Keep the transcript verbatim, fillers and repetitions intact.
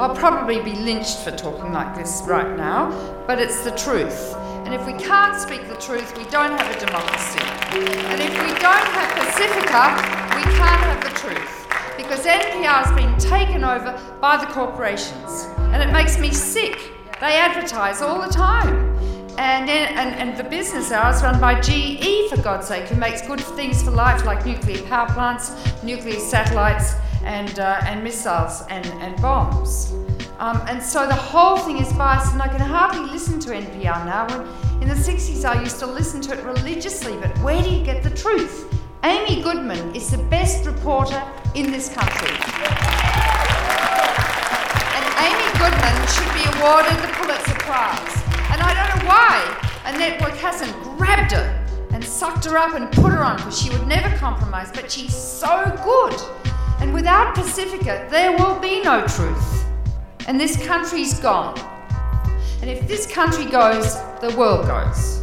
I'll probably be lynched for talking like this right now, but it's the truth. And if we can't speak the truth, we don't have a democracy. And if we don't have Pacifica, we can't have the truth. Because N P R has been taken over by the corporations. And it makes me sick. They advertise all the time. And, and, and the business hour is run by G E, for God's sake, who makes good things for life like nuclear power plants, nuclear satellites, and, uh, and missiles and, and bombs. Um, and so the whole thing is biased, and I can hardly listen to N P R now. When in the sixties I used to listen to it religiously, but where do you get the truth? Amy Goodman is the best reporter in this country. And Amy Goodman should be awarded the Pulitzer Prize. And I don't know why a network hasn't grabbed her and sucked her up and put her on, because she would never compromise, but she's so good. And without Pacifica, there will be no truth. And this country's gone. And if this country goes, the world goes.